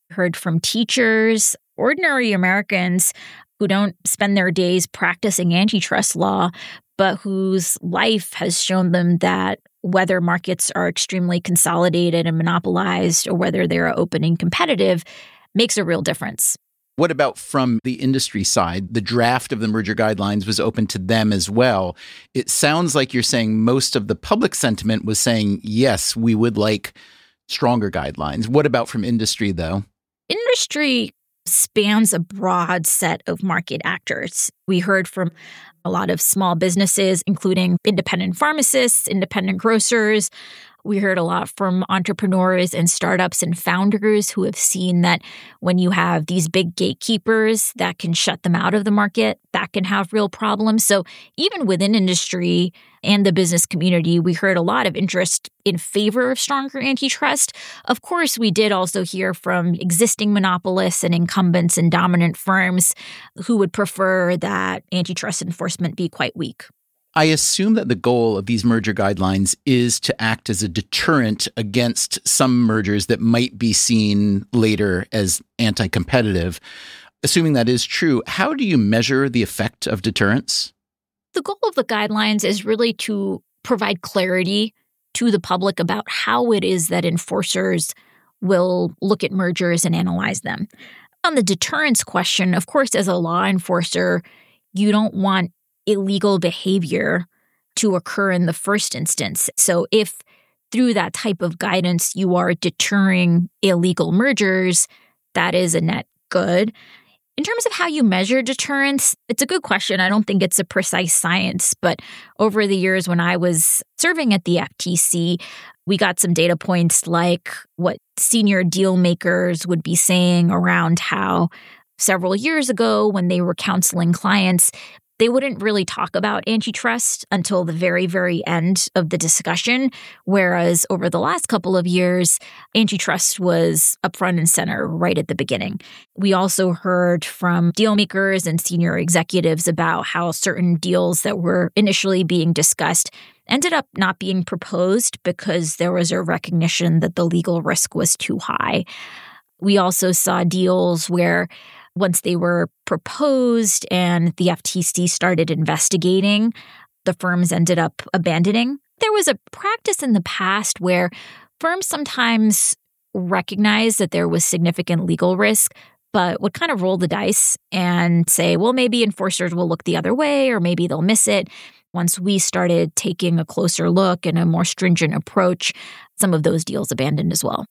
Heard from teachers, ordinary Americans who don't spend their days practicing antitrust law, but whose life has shown them that whether markets are extremely consolidated and monopolized or whether they're open and competitive makes a real difference. What about from the industry side? The draft of the merger guidelines was open to them as well. It sounds like you're saying most of the public sentiment was saying, yes, we would like stronger guidelines. What about from industry, though? Industry spans a broad set of market actors. We heard from a lot of small businesses, including independent pharmacists, independent grocers. We heard a lot from entrepreneurs and startups and founders who have seen that when you have these big gatekeepers that can shut them out of the market, that can have real problems. So even within industry and the business community, we heard a lot of interest in favor of stronger antitrust. Of course, we did also hear from existing monopolists and incumbents and dominant firms who would prefer that antitrust enforcement be quite weak. I assume that the goal of these merger guidelines is to act as a deterrent against some mergers that might be seen later as anti-competitive. Assuming that is true, how do you measure the effect of deterrence? The goal of the guidelines is really to provide clarity to the public about how it is that enforcers will look at mergers and analyze them. On the deterrence question, of course, as a law enforcer, you don't want illegal behavior to occur in the first instance. So if through that type of guidance you are deterring illegal mergers, that is a net good. In terms of how you measure deterrence, it's a good question. I don't think it's a precise science, but over the years when I was serving at the FTC, we got some data points like what senior deal makers would be saying around how several years ago when they were counseling clients, they wouldn't really talk about antitrust until the very, very end of the discussion, whereas over the last couple of years, antitrust was up front and center right at the beginning. We also heard from deal makers and senior executives about how certain deals that were initially being discussed ended up not being proposed because there was a recognition that the legal risk was too high. We also saw deals where once they were proposed and the FTC started investigating, the firms ended up abandoning. There was a practice in the past where firms sometimes recognized that there was significant legal risk, but would kind of roll the dice and say, well, maybe enforcers will look the other way or maybe they'll miss it. Once we started taking a closer look and a more stringent approach, some of those deals abandoned as well.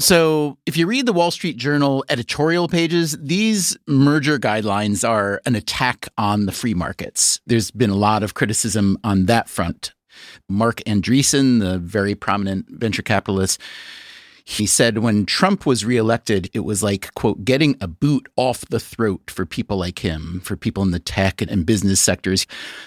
So if you read the Wall Street Journal editorial pages, these merger guidelines are an attack on the free markets. There's been a lot of criticism on that front. Marc Andreessen, the very prominent venture capitalist, he said when Trump was reelected, it was like, quote, getting a boot off the throat for people like him, for people in the tech and business sectors.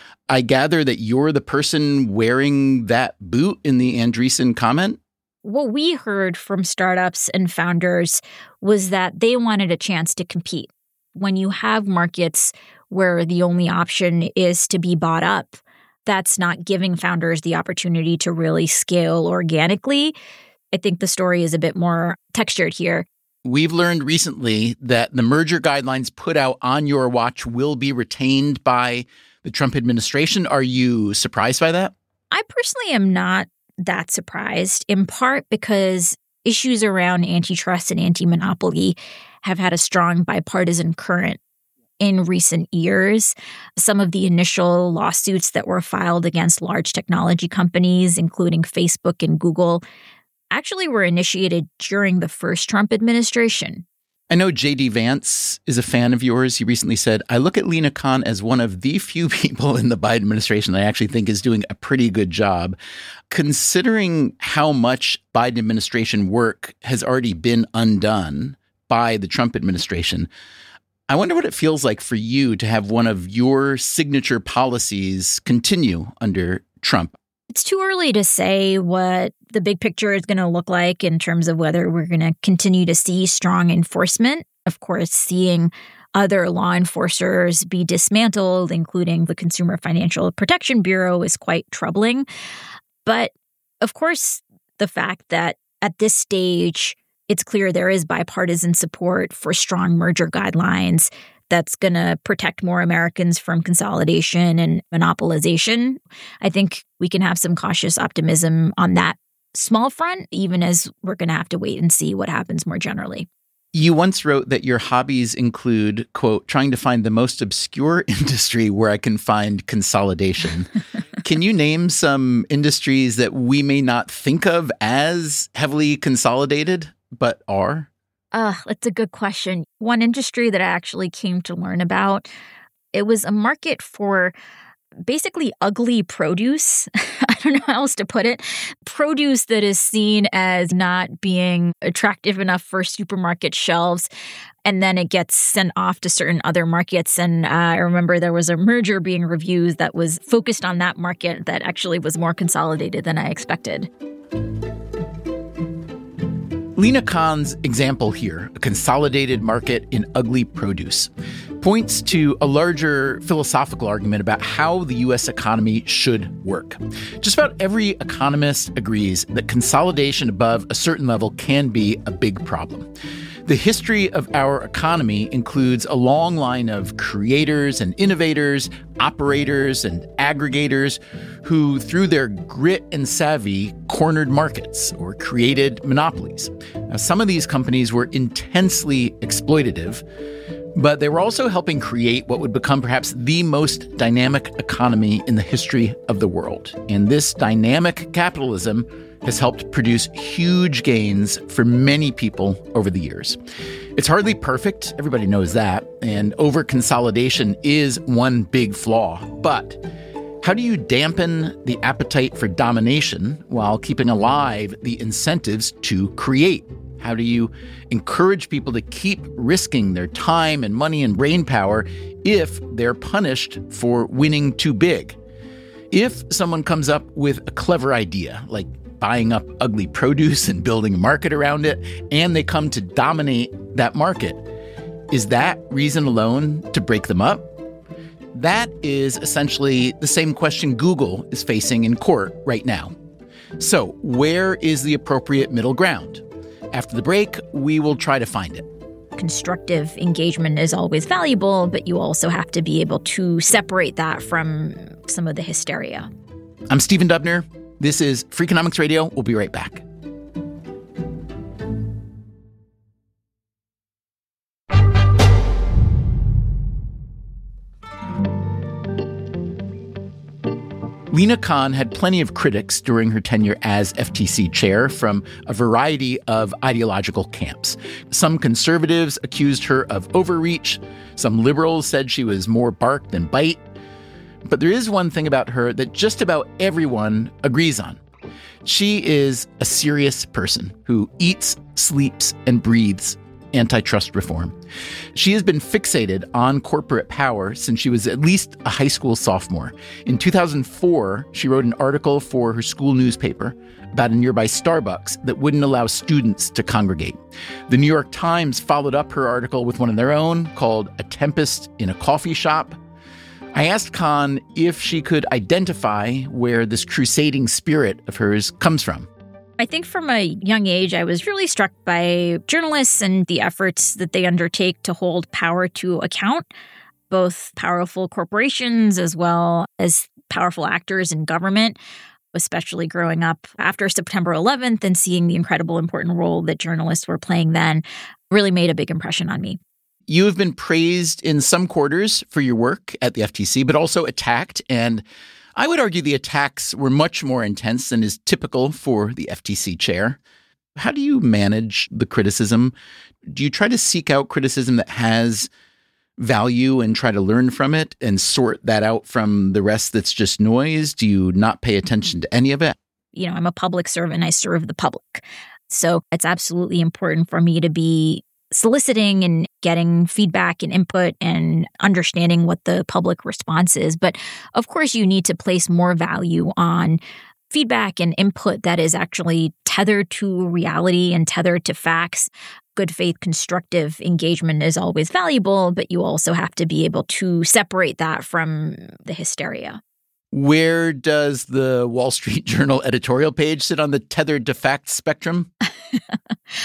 I gather that you're the person wearing that boot in the Andreessen comment? What we heard from startups and founders was that they wanted a chance to compete. When you have markets where the only option is to be bought up, that's not giving founders the opportunity to really scale organically. I think the story is a bit more textured here. We've learned recently that the merger guidelines put out on your watch will be retained by the Trump administration. Are you surprised by that? I personally am not that surprised, in part because issues around antitrust and anti-monopoly have had a strong bipartisan current in recent years. Some of the initial lawsuits that were filed against large technology companies, including Facebook and Google, actually were initiated during the first Trump administration. I know J.D. Vance is a fan of yours. He recently said, I look at Lina Khan as one of the few people in the Biden administration that I actually think is doing a pretty good job. Considering how much Biden administration work has already been undone by the Trump administration, I wonder what it feels like for you to have one of your signature policies continue under Trump. It's too early to say what the big picture is going to look like in terms of whether we're going to continue to see strong enforcement. Of course, seeing other law enforcers be dismantled, including the Consumer Financial Protection Bureau, is quite troubling. But of course, the fact that at this stage, it's clear there is bipartisan support for strong merger guidelines that's going to protect more Americans from consolidation and monopolization. I think we can have some cautious optimism on that small front, even as we're going to have to wait and see what happens more generally. You once wrote that your hobbies include, quote, trying to find the most obscure industry where I can find consolidation. Can you name some industries that we may not think of as heavily consolidated, but are? That's a good question. One industry that I actually came to learn about, it was a market for basically ugly produce. I don't know how else to put it. Produce that is seen as not being attractive enough for supermarket shelves. And then it gets sent off to certain other markets. And I remember there was a merger being reviewed that was focused on that market that actually was more consolidated than I expected. Lina Khan's example here, a consolidated market in ugly produce, points to a larger philosophical argument about how the U.S. economy should work. Just about every economist agrees that consolidation above a certain level can be a big problem. The history of our economy includes a long line of creators and innovators, operators and aggregators who, through their grit and savvy, cornered markets or created monopolies. Now, some of these companies were intensely exploitative, but they were also helping create what would become perhaps the most dynamic economy in the history of the world. And this dynamic capitalism has helped produce huge gains for many people over the years. It's hardly perfect, everybody knows that, and over-consolidation is one big flaw. But how do you dampen the appetite for domination while keeping alive the incentives to create? How do you encourage people to keep risking their time and money and brainpower if they're punished for winning too big? If someone comes up with a clever idea, like buying up ugly produce and building a market around it, and they come to dominate that market, is that reason alone to break them up? That is essentially the same question Google is facing in court right now. So, where is the appropriate middle ground? After the break, we will try to find it. Constructive engagement is always valuable, but you also have to be able to separate that from some of the hysteria. I'm Stephen Dubner. This is Freakonomics Radio. We'll be right back. Lina Khan had plenty of critics during her tenure as FTC chair from a variety of ideological camps. Some conservatives accused her of overreach. Some liberals said she was more bark than bite. But there is one thing about her that just about everyone agrees on. She is a serious person who eats, sleeps, and breathes antitrust reform. She has been fixated on corporate power since she was at least a high school sophomore. In 2004, she wrote an article for her school newspaper about a nearby Starbucks that wouldn't allow students to congregate. The New York Times followed up her article with one of their own called A Tempest in a Coffee Shop. I asked Khan if she could identify where this crusading spirit of hers comes from. I think from a young age, I was really struck by journalists and the efforts that they undertake to hold power to account, both powerful corporations as well as powerful actors in government, especially growing up after September 11th and seeing the incredible important role that journalists were playing then really made a big impression on me. You have been praised in some quarters for your work at the FTC, but also attacked. And I would argue the attacks were much more intense than is typical for the FTC chair. How do you manage the criticism? Do you try to seek out criticism that has value and try to learn from it and sort that out from the rest that's just noise? Do you not pay attention to any of it? I'm a public servant. I serve the public. So it's absolutely important for me to be soliciting and getting feedback and input and understanding what the public response is. But of course, you need to place more value on feedback and input that is actually tethered to reality and tethered to facts. Good faith, constructive engagement is always valuable, but you also have to be able to separate that from the hysteria. Where does the Wall Street Journal editorial page sit on the tethered to fact spectrum?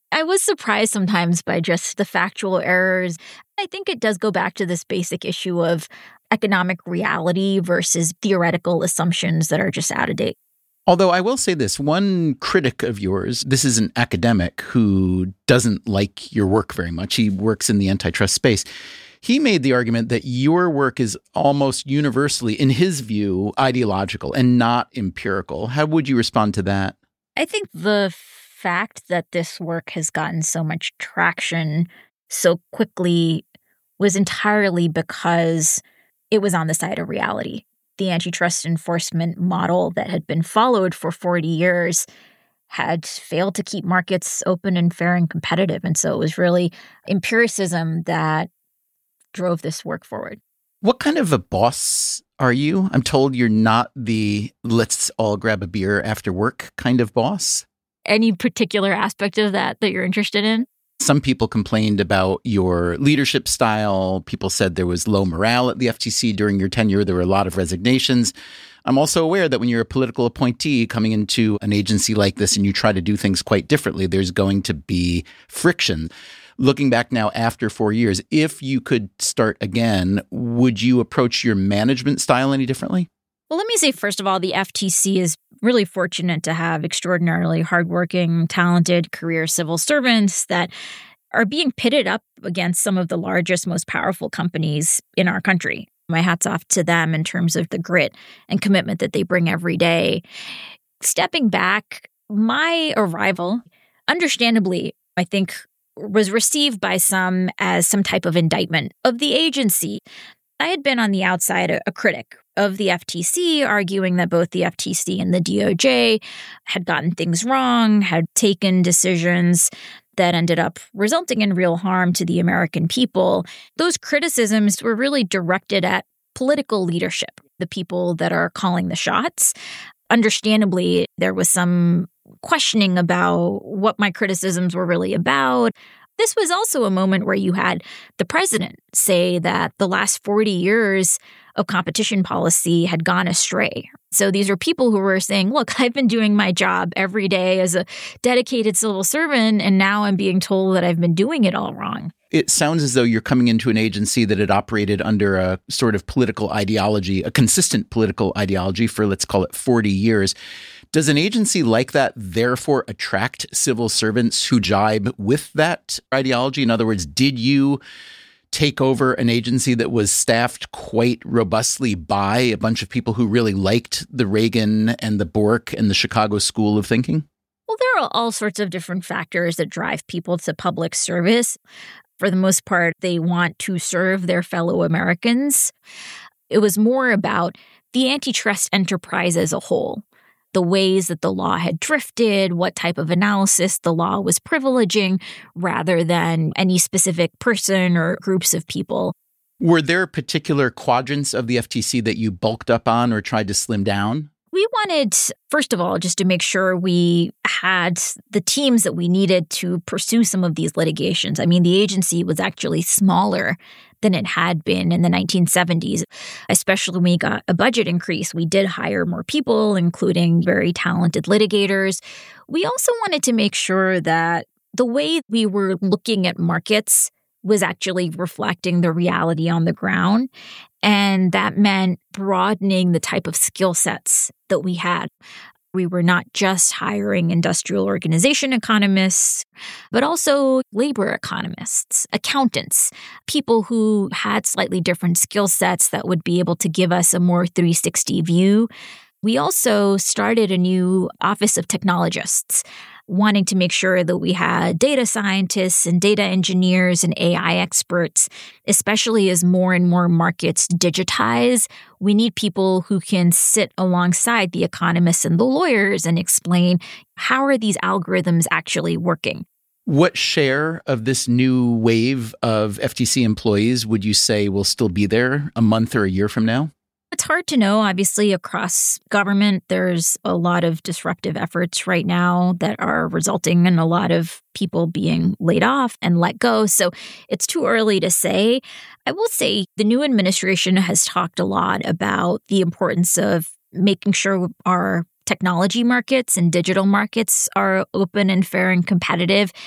I was surprised sometimes by just the factual errors. I think it does go back to this basic issue of economic reality versus theoretical assumptions that are just out of date. Although I will say this, one critic of yours, this is an academic who doesn't like your work very much. He works in the antitrust space. He made the argument that your work is almost universally, in his view, ideological and not empirical. How would you respond to that? I think the fact that this work has gotten so much traction so quickly was entirely because it was on the side of reality. The antitrust enforcement model that had been followed for 40 years had failed to keep markets open and fair and competitive. And so it was really empiricism that drove this work forward. What kind of a boss are you? I'm told you're not the let's all grab a beer after work kind of boss. Any particular aspect of that you're interested in? Some people complained about your leadership style. People said there was low morale at the FTC during your tenure. There were a lot of resignations. I'm also aware that when you're a political appointee coming into an agency like this and you try to do things quite differently, there's going to be friction. Looking back now after 4 years, if you could start again, would you approach your management style any differently? Well, let me say, first of all, the FTC is really fortunate to have extraordinarily hardworking, talented career civil servants that are being pitted up against some of the largest, most powerful companies in our country. My hat's off to them in terms of the grit and commitment that they bring every day. Stepping back, my arrival, understandably, I think, was received by some as some type of indictment of the agency. I had been on the outside a critic of the FTC, arguing that both the FTC and the DOJ had gotten things wrong, had taken decisions that ended up resulting in real harm to the American people. Those criticisms were really directed at political leadership, the people that are calling the shots. Understandably, there was some questioning about what my criticisms were really about. This was also a moment where you had the president say that the last 40 years of competition policy had gone astray. So these are people who were saying, look, I've been doing my job every day as a dedicated civil servant, and now I'm being told that I've been doing it all wrong. It sounds as though you're coming into an agency that had operated under a sort of political ideology, a consistent political ideology for, let's call it, 40 years. Does an agency like that therefore attract civil servants who jibe with that ideology? In other words, did you take over an agency that was staffed quite robustly by a bunch of people who really liked the Reagan and the Bork and the Chicago School of Thinking? Well, there are all sorts of different factors that drive people to public service. For the most part, they want to serve their fellow Americans. It was more about the antitrust enterprise as a whole, the ways that the law had drifted, what type of analysis the law was privileging, rather than any specific person or groups of people. Were there particular quadrants of the FTC that you bulked up on or tried to slim down? We wanted, first of all, just to make sure we had the teams that we needed to pursue some of these litigations. I mean, the agency was actually smaller than it had been in the 1970s, especially when we got a budget increase. We did hire more people, including very talented litigators. We also wanted to make sure that the way we were looking at markets was actually reflecting the reality on the ground. And that meant broadening the type of skill sets that we had. We were not just hiring industrial organization economists, but also labor economists, accountants, people who had slightly different skill sets that would be able to give us a more 360 view. We also started a new Office of Technologists, wanting to make sure that we had data scientists and data engineers and AI experts, especially as more and more markets digitize. We need people who can sit alongside the economists and the lawyers and explain how are these algorithms actually working. What share of this new wave of FTC employees would you say will still be there a month or a year from now? It's hard to know. Obviously, across government, there's a lot of disruptive efforts right now that are resulting in a lot of people being laid off and let go. So it's too early to say. I will say the new administration has talked a lot about the importance of making sure our technology markets and digital markets are open and fair and competitive.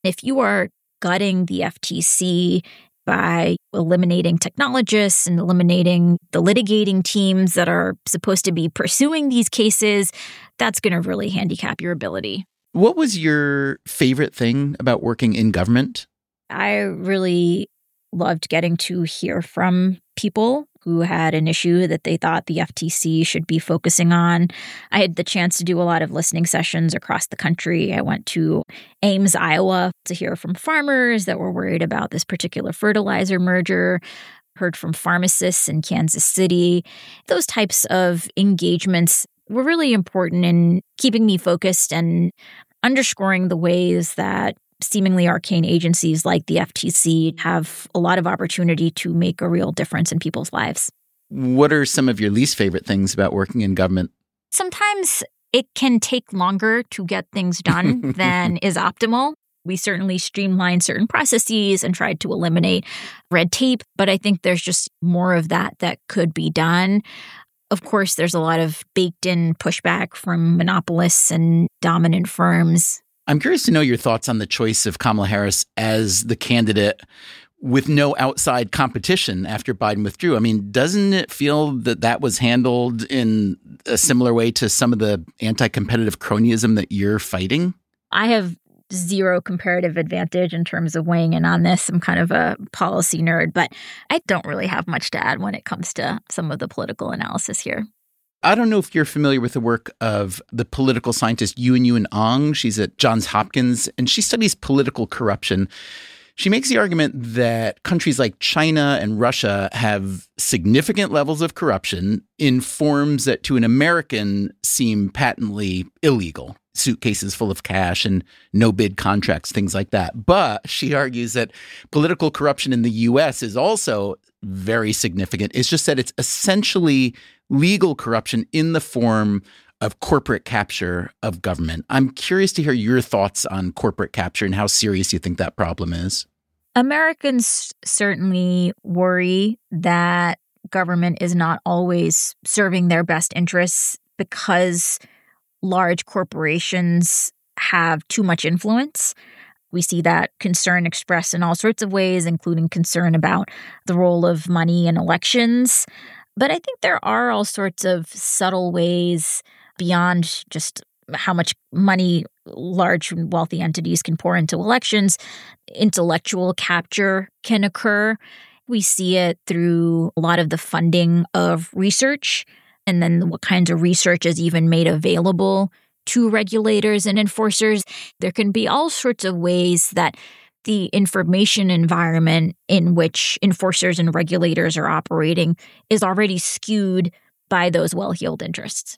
If you are gutting the FTC by eliminating technologists and eliminating the litigating teams that are supposed to be pursuing these cases, that's going to really handicap your ability. What was your favorite thing about working in government? I really loved getting to hear from people who had an issue that they thought the FTC should be focusing on. I had the chance to do a lot of listening sessions across the country. I went to Ames, Iowa to hear from farmers that were worried about this particular fertilizer merger, heard from pharmacists in Kansas City. Those types of engagements were really important in keeping me focused and underscoring the ways that seemingly arcane agencies like the FTC have a lot of opportunity to make a real difference in people's lives. What are some of your least favorite things about working in government? Sometimes it can take longer to get things done than is optimal. We certainly streamlined certain processes and tried to eliminate red tape, but I think there's just more of that could be done. Of course, there's a lot of baked-in pushback from monopolists and dominant firms. I'm curious to know your thoughts on the choice of Kamala Harris as the candidate with no outside competition after Biden withdrew. I mean, doesn't it feel that was handled in a similar way to some of the anti-competitive cronyism that you're fighting? I have zero comparative advantage in terms of weighing in on this. I'm kind of a policy nerd, but I don't really have much to add when it comes to some of the political analysis here. I don't know if you're familiar with the work of the political scientist Yuanyuan Ong. She's at Johns Hopkins, and she studies political corruption. She makes the argument that countries like China and Russia have significant levels of corruption in forms that to an American seem patently illegal. Suitcases full of cash and no-bid contracts, things like that. But she argues that political corruption in the U.S. is also very significant. It's just that it's essentially legal corruption in the form of corporate capture of government. I'm curious to hear your thoughts on corporate capture and how serious you think that problem is. Americans certainly worry that government is not always serving their best interests because large corporations have too much influence. We see that concern expressed in all sorts of ways, including concern about the role of money in elections. But I think there are all sorts of subtle ways beyond just how much money large wealthy entities can pour into elections. Intellectual capture can occur. We see it through a lot of the funding of research, and then what kinds of research is even made available to regulators and enforcers. There can be all sorts of ways that the information environment in which enforcers and regulators are operating is already skewed by those well-heeled interests.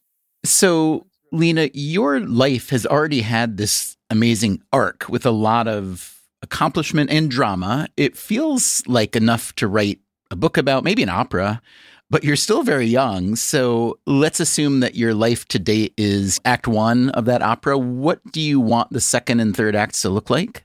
So, Lena, your life has already had this amazing arc with a lot of accomplishment and drama. It feels like enough to write a book about, maybe an opera, but you're still very young. So let's assume that your life to date is act one of that opera. What do you want the second and third acts to look like?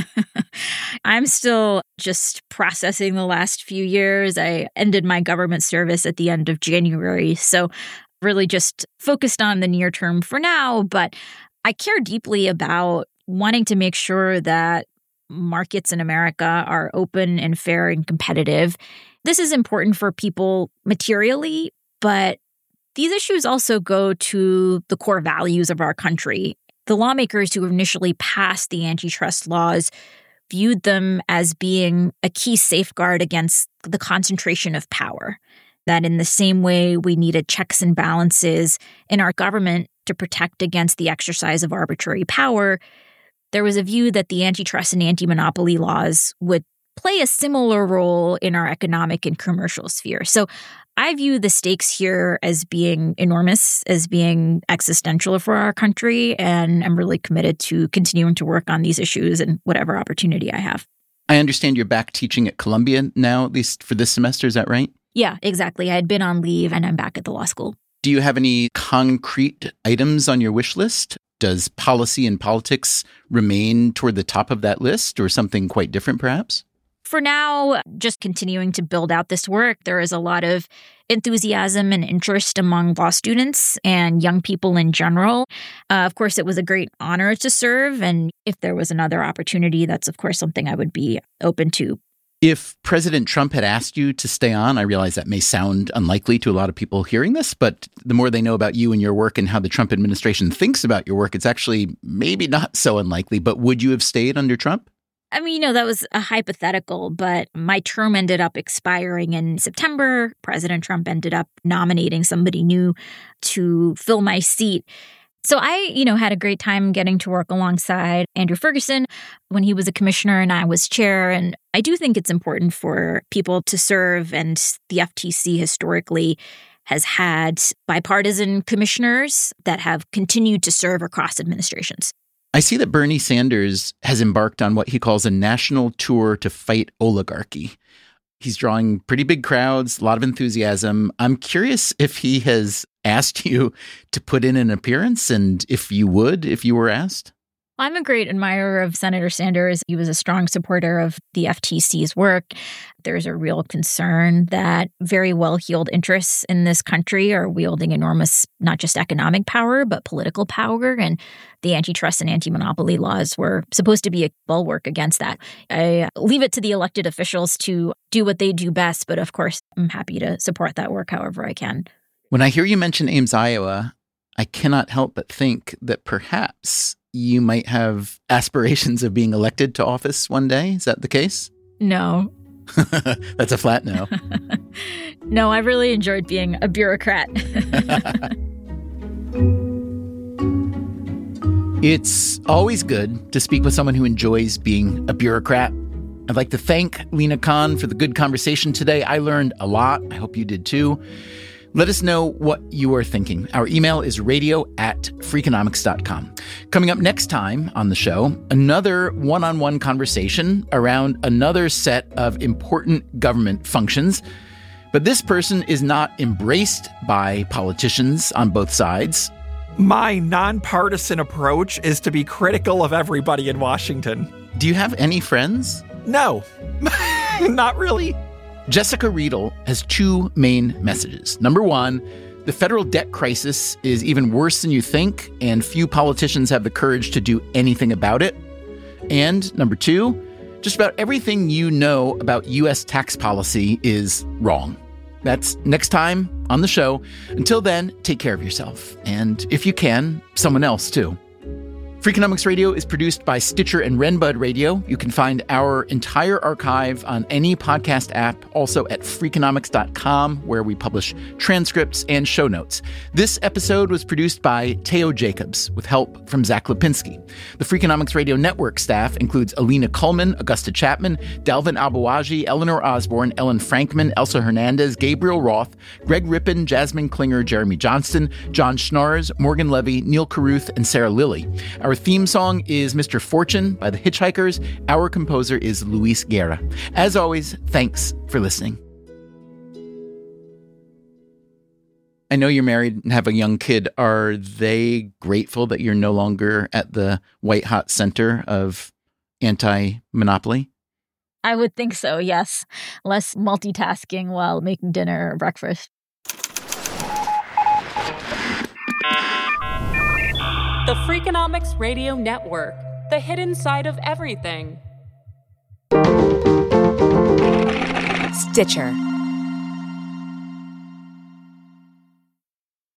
I'm still just processing the last few years. I ended my government service at the end of January. So really just focused on the near term for now. But I care deeply about wanting to make sure that markets in America are open and fair and competitive. This is important for people materially, but these issues also go to the core values of our country. The lawmakers who initially passed the antitrust laws viewed them as being a key safeguard against the concentration of power. That in the same way we needed checks and balances in our government to protect against the exercise of arbitrary power, there was a view that the antitrust and anti-monopoly laws would play a similar role in our economic and commercial sphere. So I view the stakes here as being enormous, as being existential for our country, and I'm really committed to continuing to work on these issues and whatever opportunity I have. I understand you're back teaching at Columbia now, at least for this semester. Is that right? Yeah, exactly. I had been on leave and I'm back at the law school. Do you have any concrete items on your wish list? Does policy and politics remain toward the top of that list or something quite different, perhaps? for now, just continuing to build out this work. There is a lot of enthusiasm and interest among law students and young people in general. Of course, it was a great honor to serve. And if there was another opportunity, that's, of course, something I would be open to. If President Trump had asked you to stay on, I realize that may sound unlikely to a lot of people hearing this, but the more they know about you and your work and how the Trump administration thinks about your work, it's actually maybe not so unlikely. But would you have stayed under Trump? I mean, that was a hypothetical, but my term ended up expiring in September. President Trump ended up nominating somebody new to fill my seat. So I, had a great time getting to work alongside Andrew Ferguson when he was a commissioner and I was chair. And I do think it's important for people to serve, and the FTC historically has had bipartisan commissioners that have continued to serve across administrations. I see that Bernie Sanders has embarked on what he calls a national tour to fight oligarchy. He's drawing pretty big crowds, a lot of enthusiasm. I'm curious if he has asked you to put in an appearance, and if you would, if you were asked. I'm a great admirer of Senator Sanders. He was a strong supporter of the FTC's work. There's a real concern that very well-heeled interests in this country are wielding enormous, not just economic power, but political power. And the antitrust and anti-monopoly laws were supposed to be a bulwark against that. I leave it to the elected officials to do what they do best. But of course, I'm happy to support that work however I can. When I hear you mention Ames, Iowa, I cannot help but think that perhaps you might have aspirations of being elected to office one day. Is that the case? No. That's a flat no. No, I really enjoyed being a bureaucrat. It's always good to speak with someone who enjoys being a bureaucrat. I'd like to thank Lina Khan for the good conversation today. I learned a lot. I hope you did too. Let us know what you are thinking. Our email is radio@freakonomics.com. Coming up next time on the show, another one-on-one conversation around another set of important government functions. But this person is not embraced by politicians on both sides. My nonpartisan approach is to be critical of everybody in Washington. Do you have any friends? No, not really. Jessica Riedel has two main messages. Number one, the federal debt crisis is even worse than you think, and few politicians have the courage to do anything about it. And number two, just about everything you know about U.S. tax policy is wrong. That's next time on the show. Until then, take care of yourself. And if you can, someone else too. Freakonomics Radio is produced by Stitcher and Renbud Radio. You can find our entire archive on any podcast app, also at Freakonomics.com, where we publish transcripts and show notes. This episode was produced by Teo Jacobs, with help from Zach Lipinski. The Freakonomics Radio Network staff includes Alina Kullman, Augusta Chapman, Dalvin Abuaji, Eleanor Osborne, Ellen Frankman, Elsa Hernandez, Gabriel Roth, Greg Rippin, Jasmine Klinger, Jeremy Johnston, John Schnars, Morgan Levy, Neil Carruth, and Sarah Lilly. Our theme song is Mr. Fortune by the Hitchhikers. Our composer is Luis Guerra. As always, thanks for listening. I know you're married and have a young kid. Are they grateful that you're no longer at the white-hot center of anti-monopoly? I would think so, yes. Less multitasking while making dinner or breakfast. The Freakonomics Radio Network, the hidden side of everything. Stitcher.